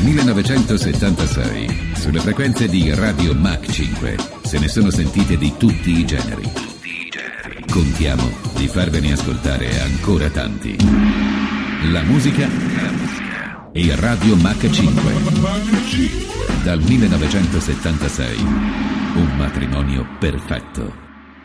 1976, sulle frequenze di Radio Mach 5, se ne sono sentite di tutti i generi. Contiamo di farvene ascoltare ancora tanti. La musica e Radio Mach 5. Dal 1976, un matrimonio perfetto.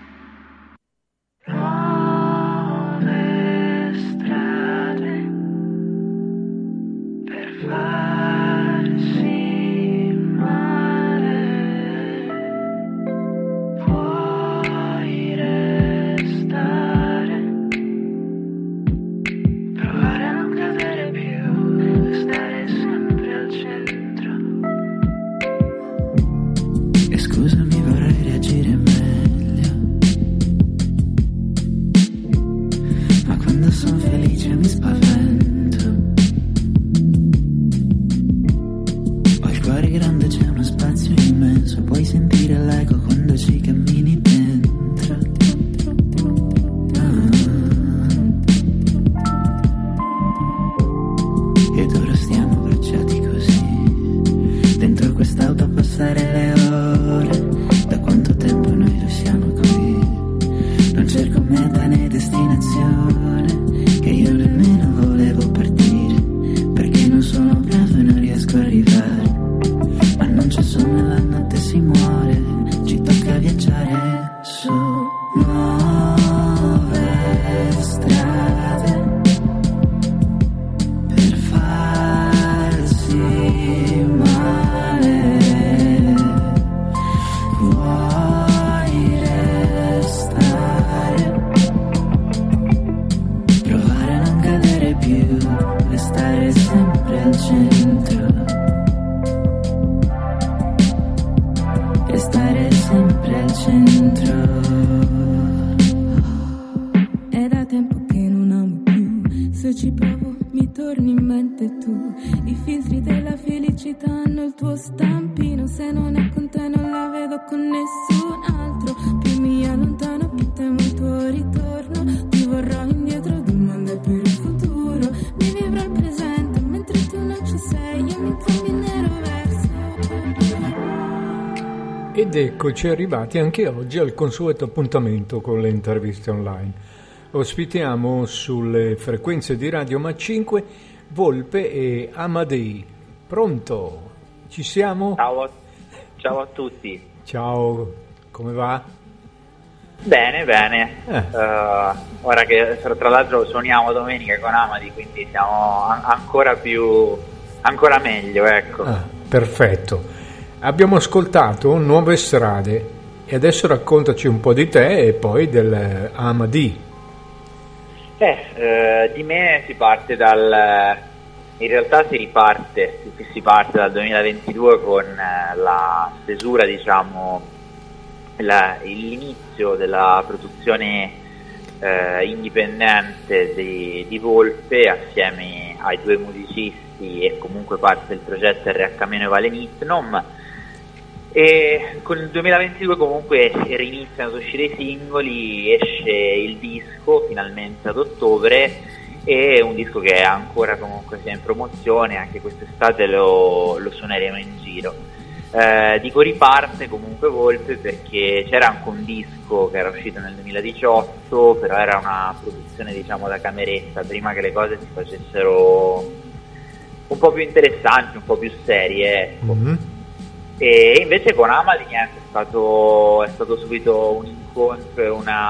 Ed eccoci arrivati anche oggi al consueto appuntamento con le interviste online. Ospitiamo sulle frequenze di Radio Mach 5 Volpe e Amadei. Pronto? Ci siamo? Ciao a tutti. Ciao, come va? Bene. Ora che tra l'altro suoniamo domenica con Amadi, quindi siamo ancora meglio, ecco. Perfetto. Abbiamo ascoltato Nuove Strade e adesso raccontaci un po' di te e poi del Amadei. Di me si parte in realtà si parte dal 2022 con la stesura, diciamo, l'inizio della produzione indipendente di Volpe assieme ai due musicisti e comunque parte del progetto RH Meno e Valenitnom. E con il 2022 comunque riniziano ad uscire i singoli, esce il disco finalmente ad ottobre, e un disco che è ancora comunque sia in promozione, anche quest'estate lo suoneremo in giro. Dico riparte comunque Volpe perché c'era anche un disco che era uscito nel 2018, però era una produzione, diciamo, da cameretta, prima che le cose si facessero un po' più interessanti, un po' più serie, ecco. Mm-hmm. E invece con Amadi è stato subito un incontro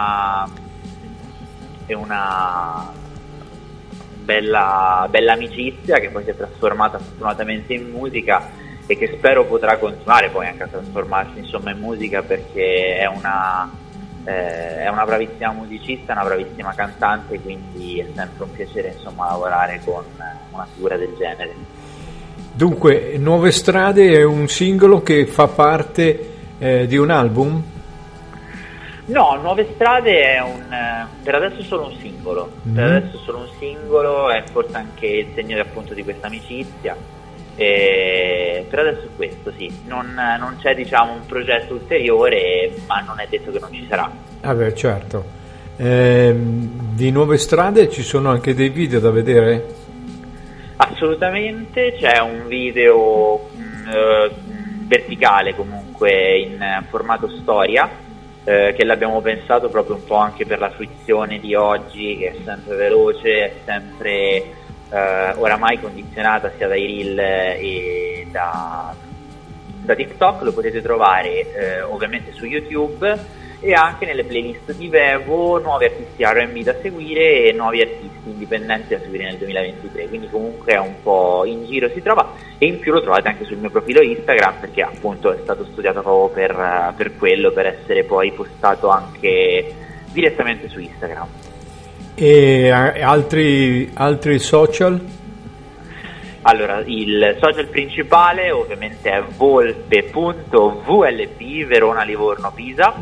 e una bella amicizia che poi si è trasformata fortunatamente in musica e che spero potrà continuare poi anche a trasformarsi, insomma, in musica, perché è una bravissima musicista, una bravissima cantante, quindi è sempre un piacere, insomma, lavorare con una figura del genere. Dunque, Nuove Strade è un singolo che fa parte di un album? No, Nuove Strade è per adesso solo un singolo. Mm-hmm. Per adesso solo un singolo, è forse anche il segno appunto di questa amicizia. Per adesso è questo, sì. Non c'è, diciamo, un progetto ulteriore, ma non è detto che non ci sarà. Beh, certo. Di Nuove Strade ci sono anche dei video da vedere? Assolutamente, c'è un video verticale comunque in formato storia, che l'abbiamo pensato proprio un po' anche per la fruizione di oggi, che è sempre veloce, è sempre oramai condizionata sia dai reel e da TikTok. Lo potete trovare ovviamente su YouTube e anche nelle playlist di Vevo, nuovi artisti R&B da seguire e nuovi artisti indipendenti da seguire nel 2023, quindi comunque è un po' in giro si trova, e in più lo trovate anche sul mio profilo Instagram, perché appunto è stato studiato proprio per quello, per essere poi postato anche direttamente su Instagram. E altri social? Allora, il social principale ovviamente è volpe.vlp, Verona, Livorno, Pisa,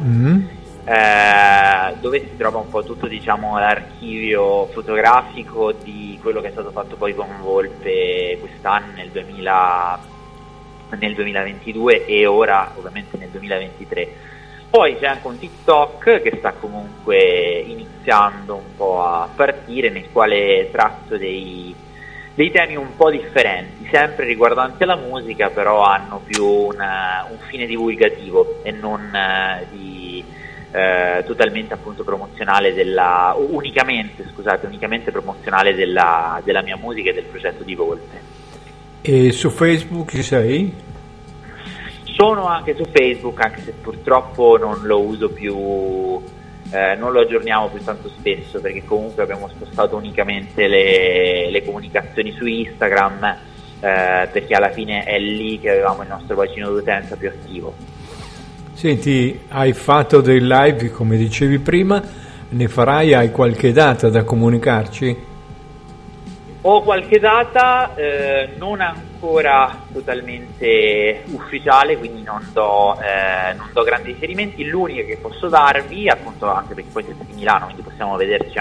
dove si trova un po' tutto, diciamo, l'archivio fotografico di quello che è stato fatto poi con Volpe quest'anno nel 2022 e ora ovviamente nel 2023. Poi c'è anche un TikTok che sta comunque iniziando un po' a partire, nel quale tratto dei temi un po' differenti, sempre riguardanti alla musica, però hanno più un fine divulgativo e non totalmente appunto promozionale unicamente promozionale della mia musica e del progetto di Volpe. E su Facebook ci sei? Sono anche su Facebook, anche se purtroppo non lo uso più, non lo aggiorniamo più tanto spesso, perché comunque abbiamo spostato unicamente le comunicazioni su Instagram, perché alla fine è lì che avevamo il nostro bacino d'utenza più attivo. Senti, hai fatto dei live come dicevi prima, ne farai? Hai qualche data da comunicarci? Ho qualche data, non ancora totalmente ufficiale, quindi non do grandi riferimenti. L'unica che posso darvi, appunto, anche perché poi siete di Milano, quindi possiamo vederci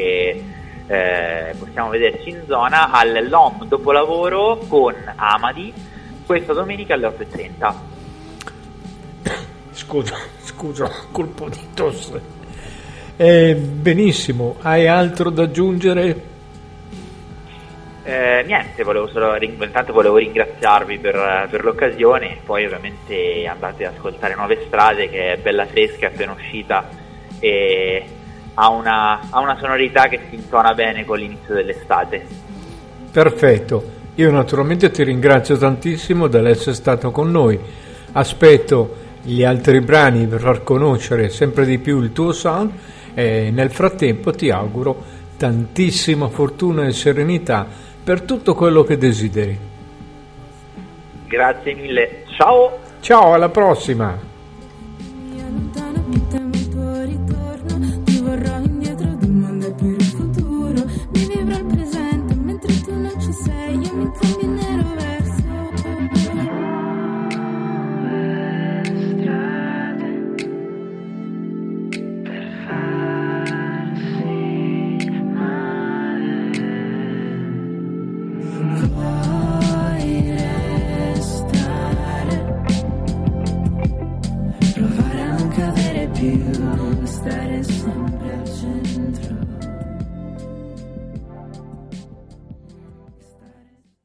in zona, al LOM dopolavoro con Amadi questa domenica alle 8:30. Scusa, colpo di tosse. Benissimo, hai altro da aggiungere? Niente, intanto volevo ringraziarvi per l'occasione, poi ovviamente andate ad ascoltare Nuove Strade, che è bella fresca, è appena uscita e ha una sonorità che si intona bene con l'inizio dell'estate. Perfetto, io naturalmente ti ringrazio tantissimo dell'essere stato con noi, aspetto gli altri brani per far conoscere sempre di più il tuo sound e nel frattempo ti auguro tantissima fortuna e serenità per tutto quello che desideri. Grazie mille, ciao! Ciao, alla prossima!